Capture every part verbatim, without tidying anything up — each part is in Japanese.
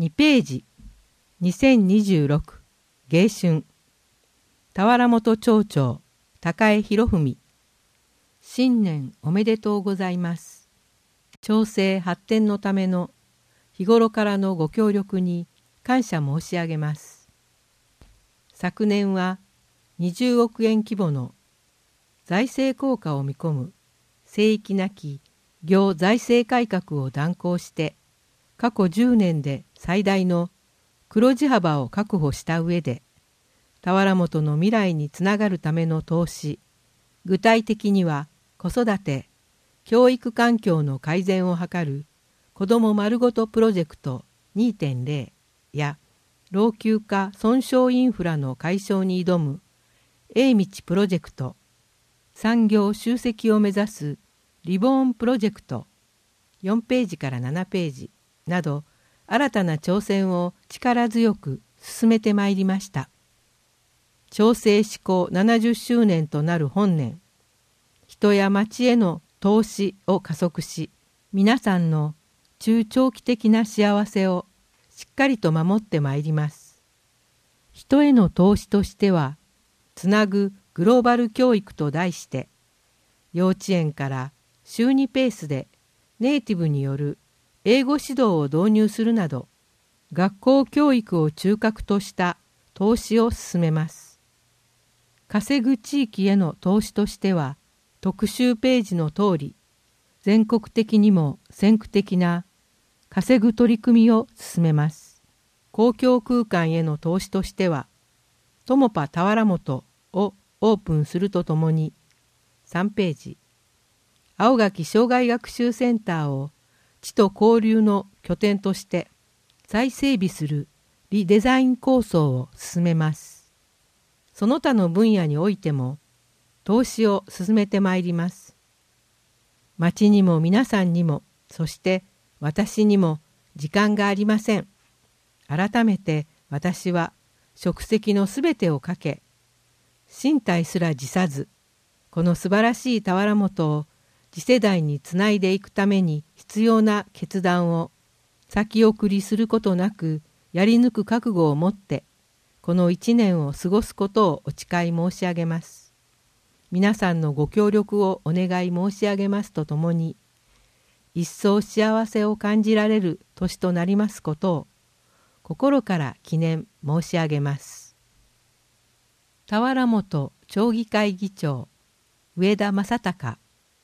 にページ、にせんにじゅうろく迎春、田原本町長高江博文。新年おめでとうございます。町政発展のための日頃からのご協力に感謝申し上げます。昨年はにじゅうおくえん規模の財政効果を見込む聖域なき行財政改革を断行して過去じゅうねんで最大の黒字幅を確保した上で田原本の未来につながるための投資、具体的には子育て、教育環境の改善を図る子ども丸ごとプロジェクト にてんゼロ や老朽化損傷インフラの解消に挑む英道プロジェクト、産業集積を目指すリボーンプロジェクトよんページからななページなど新たな挑戦を力強く進めてまいりました。町政施行ななじゅっしゅうねんとなる本年、人や町への投資を加速し、皆さんの中長期的な幸せをしっかりと守ってまいります。人への投資としては、つなぐグローバル教育と題して、幼稚園から週にペースでネイティブによる英語指導を導入するなど、学校教育を中核とした投資を進めます。稼ぐ地域への投資としては、特集ページの通り、全国的にも先駆的な稼ぐ取り組みを進めます。公共空間への投資としては、トモパ田原本をオープンするとともに、さんページ、青垣障害学習センターを地と交流の拠点として再整備するリデザイン構想を進めます。その他の分野においても投資を進めてまいります。町にも皆さんにも、そして私にも時間がありません。改めて私は職責のすべてをかけ、身体すら辞さず、この素晴らしい田原本を次世代につないでいくために必要な決断を先送りすることなくやり抜く覚悟を持って、この一年を過ごすことをお誓い申し上げます。皆さんのご協力をお願い申し上げますとともに、一層幸せを感じられる年となりますことを心から記念申し上げます。田原本町議会議長上田正孝。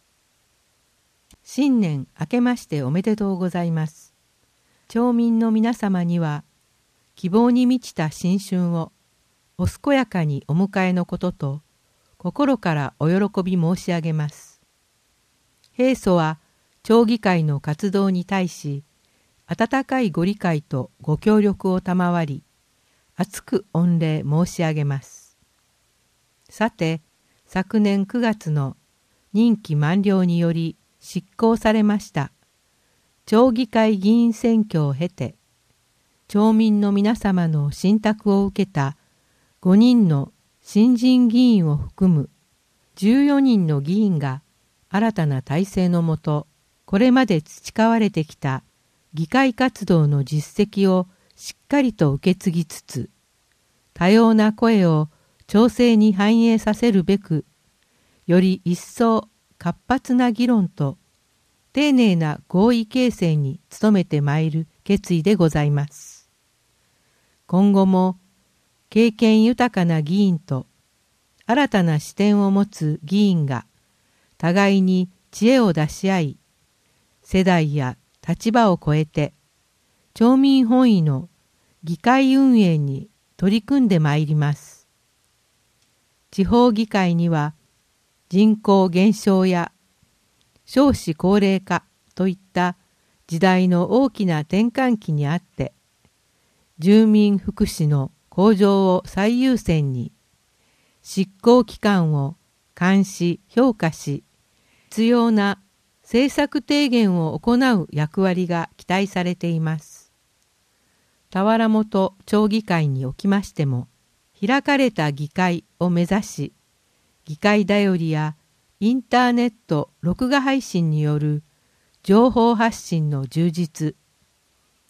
新年明けましておめでとうございます。町民の皆様には希望に満ちた新春をお健やかにお迎えのことと心からお喜び申し上げます。平素は町議会の活動に対し温かいご理解とご協力を賜り、厚く御礼申し上げます。さて、昨年くがつの任期満了により執行されました町議会議員選挙を経て、町民の皆様の信託を受けたごにんの新人議員を含むじゅうよにんの議員が新たな体制のもと、これまで培われてきた議会活動の実績をしっかりと受け継ぎつつ、多様な声を町政に反映させるべく、より一層活発な議論と丁寧な合意形成に努めてまいる決意でございます。今後も経験豊かな議員と新たな視点を持つ議員が互いに知恵を出し合い、世代や立場を超えて町民本位の議会運営に取り組んでまいります。地方議会には人口減少や少子高齢化といった時代の大きな転換期にあって、住民福祉の向上を最優先に、執行機関を監視・評価し、必要な政策提言を行う役割が期待されています。田原本町議会におきましても、開かれた議会を目指し、議会だよりやインターネット録画配信による情報発信の充実、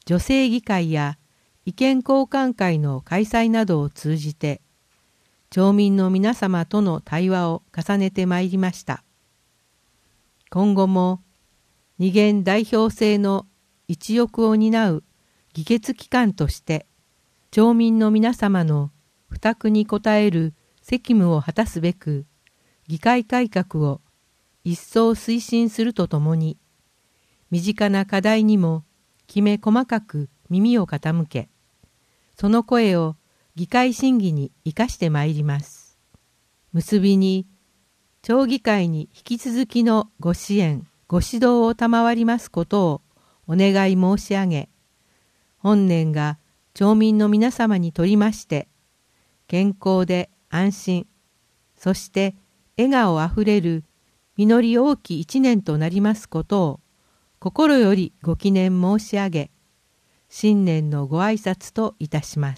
女性議会や意見交換会の開催などを通じて、町民の皆様との対話を重ねてまいりました。今後も二元代表制の一翼を担う議決機関として、町民の皆様の負託に応える責務を果たすべく、議会改革を一層推進するとともに、身近な課題にもきめ細かく耳を傾け、その声を議会審議に生かしてまいります。結びに、町議会に引き続きのご支援、ご指導を賜りますことをお願い申し上げ、本年が町民の皆様にとりまして、健康で安心、そして笑顔あふれる実り多き一年となりますことを、心よりご記念申し上げ、新年のご挨拶といたします。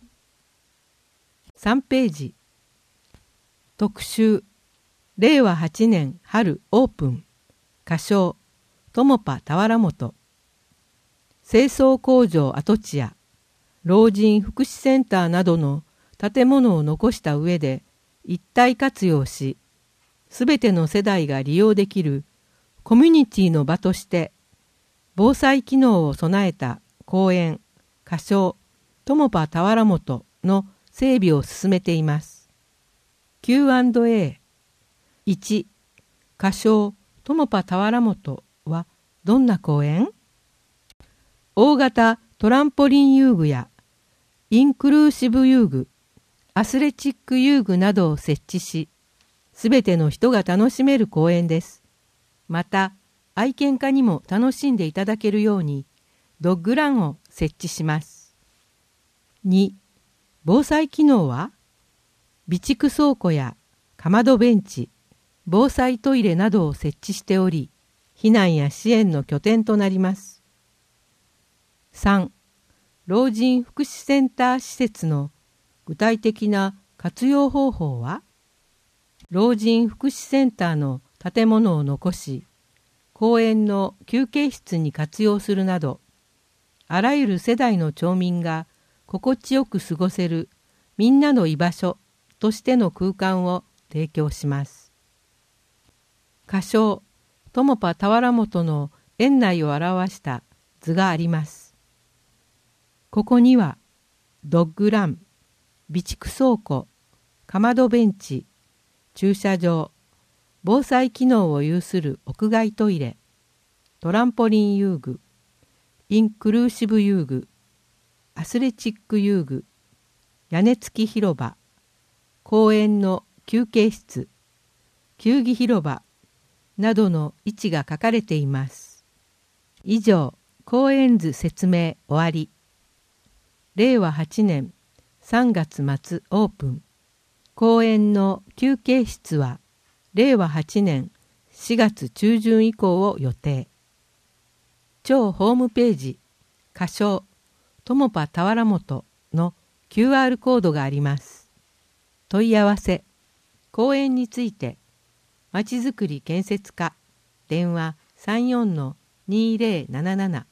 さんページ、特集、れいわはちねん春オープン、歌唱、トモパ俵本、清掃工場跡地や老人福祉センターなどの建物を残した上で一体活用し、すべての世代が利用できるコミュニティの場として防災機能を備えた公園、歌唱、トモパ俵本の整備を進めています。キューアンドエーいち. 歌唱、トモパ俵本はどんな公園？大型トランポリン遊具やインクルーシブ遊具、アスレチック遊具などを設置し、すべての人が楽しめる公園です。また、愛犬家にも楽しんでいただけるように、ドッグランを設置します。に. 防災機能は、備蓄倉庫やかまどベンチ、防災トイレなどを設置しており、避難や支援の拠点となります。さん. 老人福祉センター施設の具体的な活用方法は、老人福祉センターの建物を残し、公園の休憩室に活用するなど、あらゆる世代の町民が心地よく過ごせるみんなの居場所としての空間を提供します。歌唱、トモパ俵本の園内を表した図があります。ここには、ドッグラン、備蓄倉庫、かまどベンチ、駐車場、防災機能を有する屋外トイレ、トランポリン遊具、インクルーシブ遊具、アスレチック遊具、屋根付き広場、公園の休憩室、球技広場などの位置が書かれています。以上、公園図説明終わり。れいわはちねんさんがつまつオープン。公園の休憩室はれいわはちねんしがつちゅうじゅん以降を予定。町ホームページ、歌唱、トモパ俵本の キューアール コードがあります。問い合わせ、公園について、まちづくり建設課、電話 さんよんのにぜろなななな。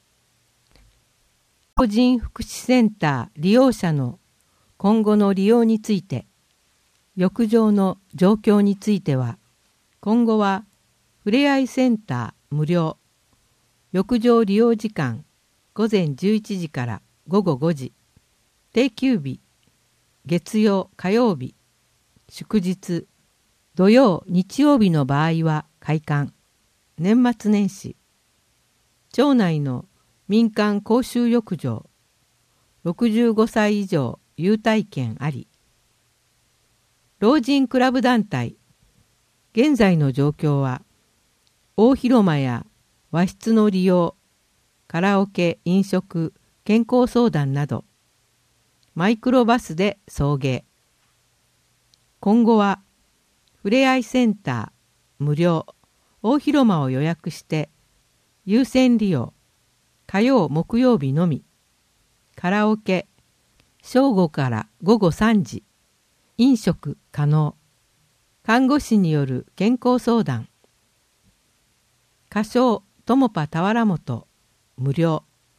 老人福祉センター利用者の今後の利用について、浴場の状況については、今後はふれあいセンター無料、浴場利用時間ごぜんじゅういちじからごごごじ、定休日、月曜火曜日、祝日、土曜日曜日の場合は開館、年末年始、町内の民間公衆浴場、ろくじゅうごさい以上優待券あり。老人クラブ団体、現在の状況は、大広間や和室の利用、カラオケ、飲食、健康相談など、マイクロバスで送迎。今後は、ふれあいセンター、無料、大広間を予約して、優先利用、火曜木曜日のみ、カラオケ、正午からごごさんじ、飲食可能、看護師による健康相談、歌唱トモパ俵本無料、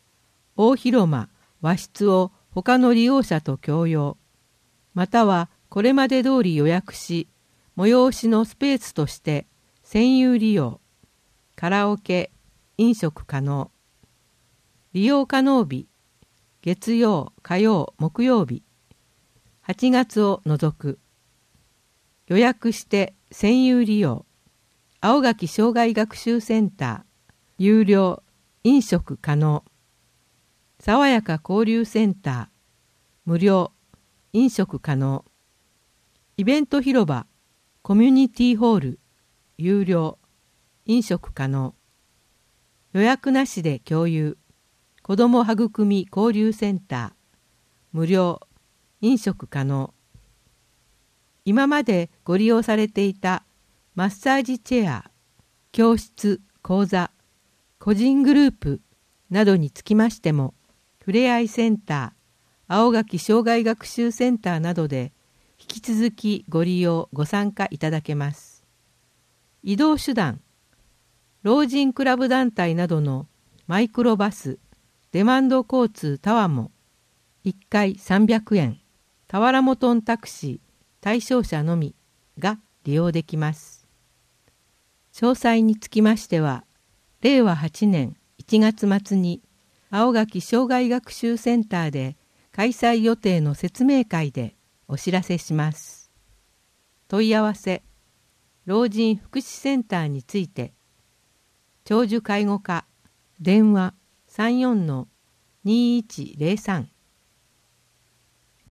大広間、和室を他の利用者と共用、またはこれまで通り予約し、催しのスペースとして占有利用、カラオケ、飲食可能。利用可能日、月曜、火曜、木曜日、はちがつを除く。予約して占有利用、青垣障害学習センター、有料、飲食可能。爽やか交流センター、無料、飲食可能。イベント広場、コミュニティホール、有料、飲食可能。予約なしで共有、子ども育み交流センター、無料、飲食可能。今までご利用されていたマッサージチェア、教室、講座、個人グループなどにつきましても、ふれあいセンター、青垣障害学習センターなどで引き続きご利用ご参加いただけます。移動手段、老人クラブ団体などのマイクロバス、デマンド交通タワもいっかいさんびゃくえん、田原モトンタクシー対象者のみが利用できます。詳細につきましては、れいわはちねんいちがつ末に青垣障害学習センターで開催予定の説明会でお知らせします。問い合わせ、老人福祉センターについて、長寿介護課、電話 さんよんのにいちゼロさん